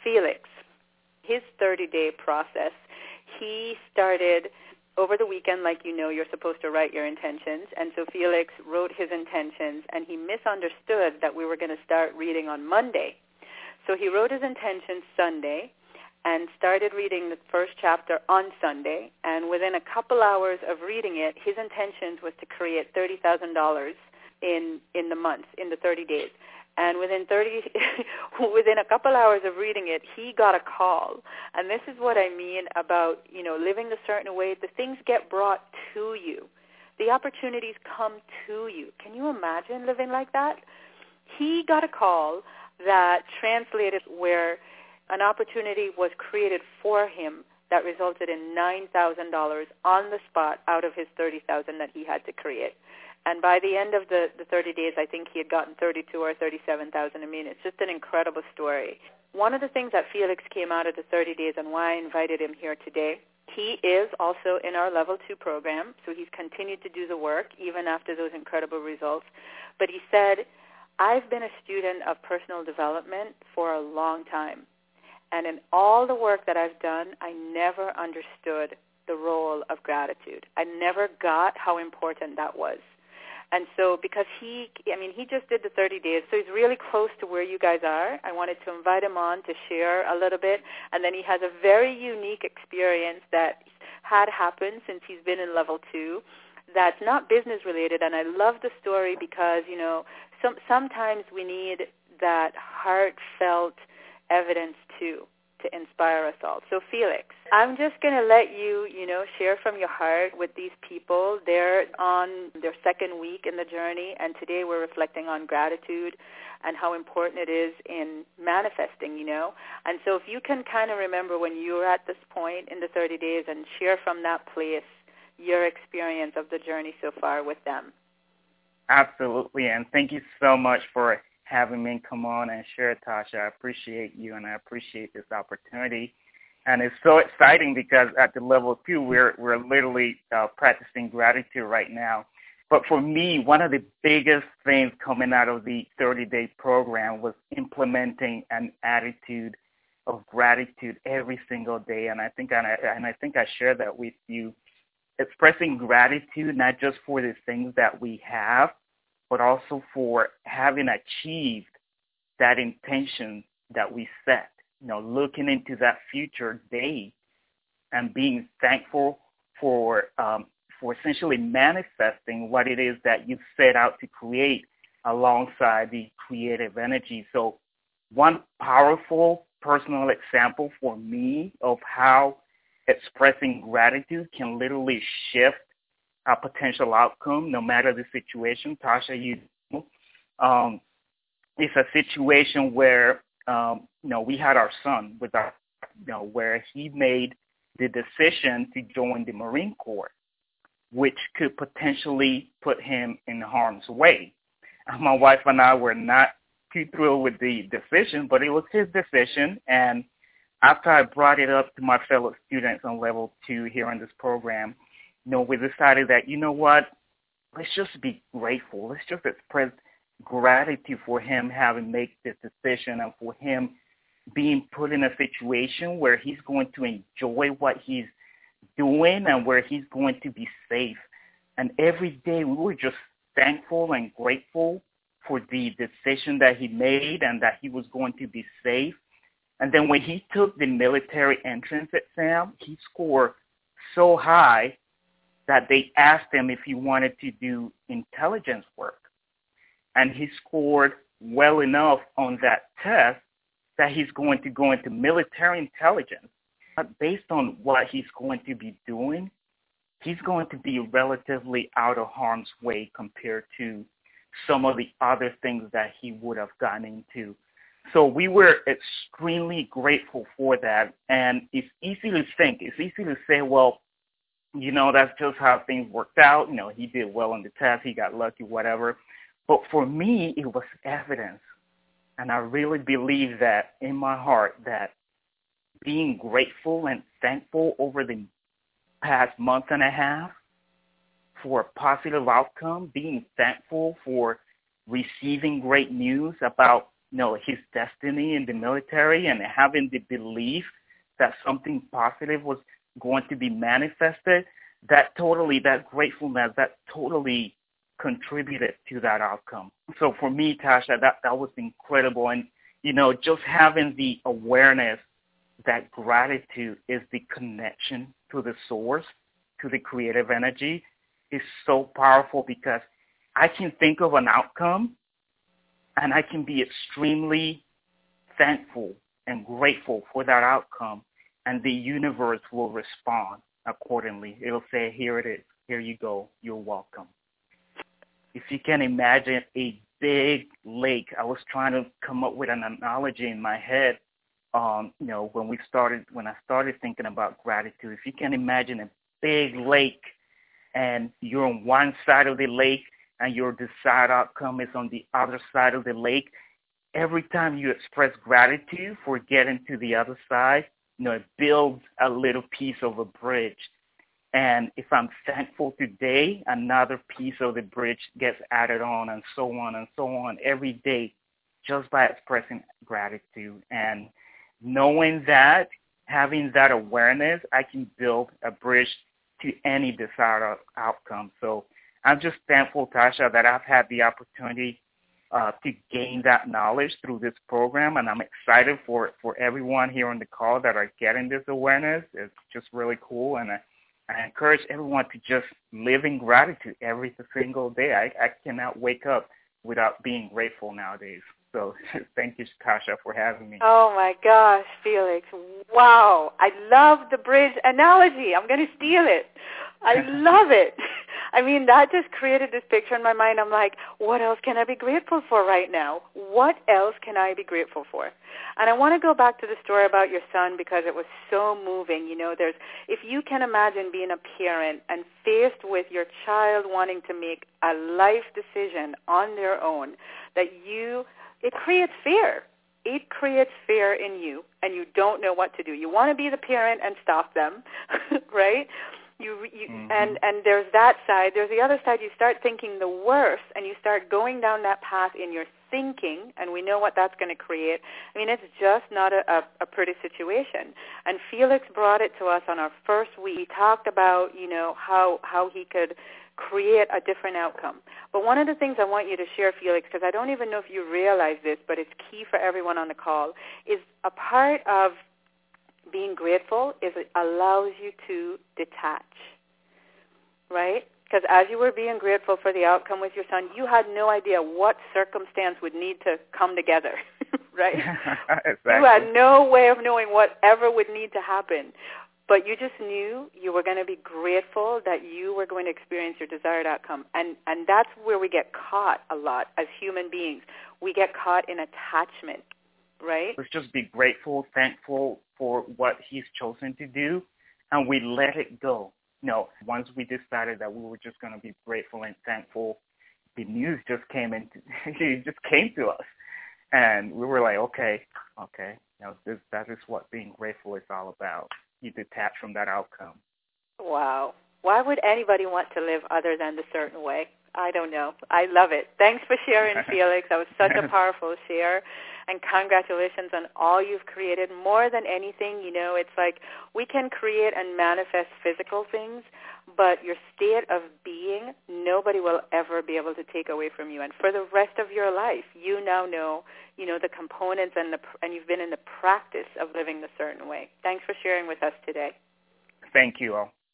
Felix, his 30-day process, he started over the weekend. Like you know, you're supposed to write your intentions. And so Felix wrote his intentions, and he misunderstood that we were going to start reading on Monday. So he wrote his intentions Sunday and started reading the first chapter on Sunday. And within a couple hours of reading it, his intentions was to create $30,000 in the months, in the 30 days. And within a couple hours of reading it, he got a call. And this is what I mean about, you know, living a certain way. The things get brought to you. The opportunities come to you. Can you imagine living like that? He got a call that translated where an opportunity was created for him that resulted in $9,000 on the spot out of his $30,000 that he had to create. And by the end of the 30 days, I think he had gotten $32,000 or $37,000. I mean, it's just an incredible story. One of the things that Felix came out of the 30 days and why I invited him here today, he is also in our Level 2 program, so he's continued to do the work even after those incredible results. But he said, I've been a student of personal development for a long time. And in all the work that I've done, I never understood the role of gratitude. I never got how important that was. And so because he just did the 30 days, so he's really close to where you guys are. I wanted to invite him on to share a little bit. And then he has a very unique experience that had happened since he's been in Level 2 that's not business related. And I love the story because, you know, sometimes we need that heartfelt evidence too to inspire us all. So Felix, I'm just going to let you, share from your heart with these people. They're on their second week in the journey, and today we're reflecting on gratitude and how important it is in manifesting, And so if you can kind of remember when you were at this point in the 30 days and share from that place your experience of the journey so far with them. Absolutely, and thank you so much for having me come on and share, Tasha. I appreciate you, and I appreciate this opportunity. And it's so exciting because at the Level 2, we're literally practicing gratitude right now. But for me, one of the biggest things coming out of the 30-day program was implementing an attitude of gratitude every single day. And I think I shared that with you. Expressing gratitude not just for the things that we have, but also for having achieved that intention that we set. Looking into that future day and being thankful for essentially manifesting what it is that you've set out to create alongside the creative energy. So one powerful personal example for me of how expressing gratitude can literally shift a potential outcome, no matter the situation. Tasha, it's a situation where, we had our son with our, where he made the decision to join the Marine Corps, which could potentially put him in harm's way. My wife and I were not too thrilled with the decision, but it was his decision. And after I brought it up to my fellow students on Level 2 here in this program, we decided that, let's just be grateful. Let's just express gratitude for him having made this decision and for him being put in a situation where he's going to enjoy what he's doing and where he's going to be safe. And every day we were just thankful and grateful for the decision that he made and that he was going to be safe. And then when he took the military entrance exam, he scored so high that they asked him if he wanted to do intelligence work. And he scored well enough on that test that he's going to go into military intelligence. But based on what he's going to be doing, he's going to be relatively out of harm's way compared to some of the other things that he would have gotten into. So we were extremely grateful for that. And it's easy to think, it's easy to say, well, that's just how things worked out. He did well on the test. He got lucky, whatever. But for me, it was evidence. And I really believe that in my heart that being grateful and thankful over the past month and a half for a positive outcome, being thankful for receiving great news about his destiny in the military and having the belief that something positive was going to be manifested, that gratefulness, that totally contributed to that outcome. So for me, Tasha, that was incredible. And, just having the awareness that gratitude is the connection to the source, to the creative energy, is so powerful, because I can think of an outcome and I can be extremely thankful and grateful for that outcome, and the universe will respond accordingly. It'll say, here it is. Here you go. You're welcome. If you can imagine a big lake, I was trying to come up with an analogy in my head, when I started thinking about gratitude. If you can imagine a big lake and you're on one side of the lake and your desired outcome is on the other side of the lake, every time you express gratitude for getting to the other side, it builds a little piece of a bridge. And if I'm thankful today, another piece of the bridge gets added on, and so on every day, just by expressing gratitude. And knowing that, having that awareness, I can build a bridge to any desired outcome. So I'm just thankful, Tasha, that I've had the opportunity to gain that knowledge through this program, and I'm excited for everyone here on the call that are getting this awareness. It's just really cool, and I encourage everyone to just live in gratitude every single day. I cannot wake up without being grateful nowadays. So thank you, Tasha, for having me. Oh, my gosh, Felix. Wow. I love the bridge analogy. I'm going to steal it. I love it. I mean, that just created this picture in my mind. I'm like, what else can I be grateful for right now? What else can I be grateful for? And I want to go back to the story about your son, because it was so moving. If you can imagine being a parent and faced with your child wanting to make a life decision on their own, it creates fear. It creates fear in you, and you don't know what to do. You want to be the parent and stop them, right? Mm-hmm. And there's that side. There's the other side. You start thinking the worst, and you start going down that path in your thinking, and we know what that's going to create. I mean, it's just not a pretty situation. And Felix brought it to us on our first week. He talked about, how he could create a different outcome. But one of the things I want you to share, Felix, because I don't even know if you realize this, but it's key for everyone on the call, is a part of being grateful is it allows you to detach, right? Because as you were being grateful for the outcome with your son, you had no idea what circumstance would need to come together, right? Exactly. You had no way of knowing whatever would need to happen. But you just knew you were going to be grateful that you were going to experience your desired outcome. And that's where we get caught a lot as human beings. We get caught in attachment, right? Let's just be grateful, thankful for what he's chosen to do, and we let it go. Once we decided that we were just going to be grateful and thankful, the news just came to us. And we were like, okay, that is what being grateful is all about. You detach from that outcome. Wow. Why would anybody want to live other than the certain way? I don't know. I love it. Thanks for sharing, Felix. That was such a powerful share. And congratulations on all you've created. More than anything, it's like we can create and manifest physical things, but your state of being, nobody will ever be able to take away from you. And for the rest of your life, you now know, the components and you've been in the practice of living the certain way. Thanks for sharing with us today. Thank you all.